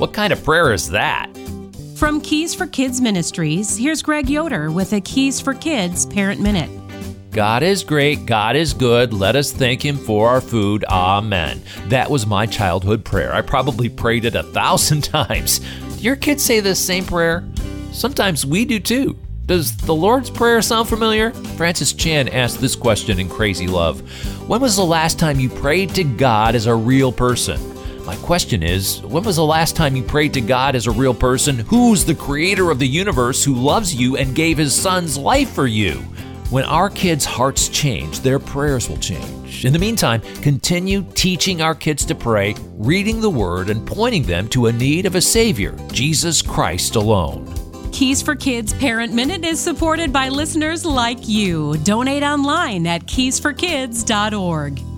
What kind of prayer is that? From Keys for Kids Ministries, here's Greg Yoder with a Keys for Kids Parent Minute. God is great, God is good, let us thank Him for our food, amen. That was my childhood prayer. I probably prayed it 1,000 times. Do your kids say this same prayer? Sometimes we do too. Does the Lord's Prayer sound familiar? Francis Chan asked this question in Crazy Love. When was the last time you prayed to God as a real person? My question is, when was the last time you prayed to God as a real person who's the creator of the universe, who loves you and gave His Son's life for you? When our kids' hearts change, their prayers will change. In the meantime, continue teaching our kids to pray, reading the Word, and pointing them to a need of a Savior, Jesus Christ alone. Keys for Kids Parent Minute is supported by listeners like you. Donate online at keysforkids.org.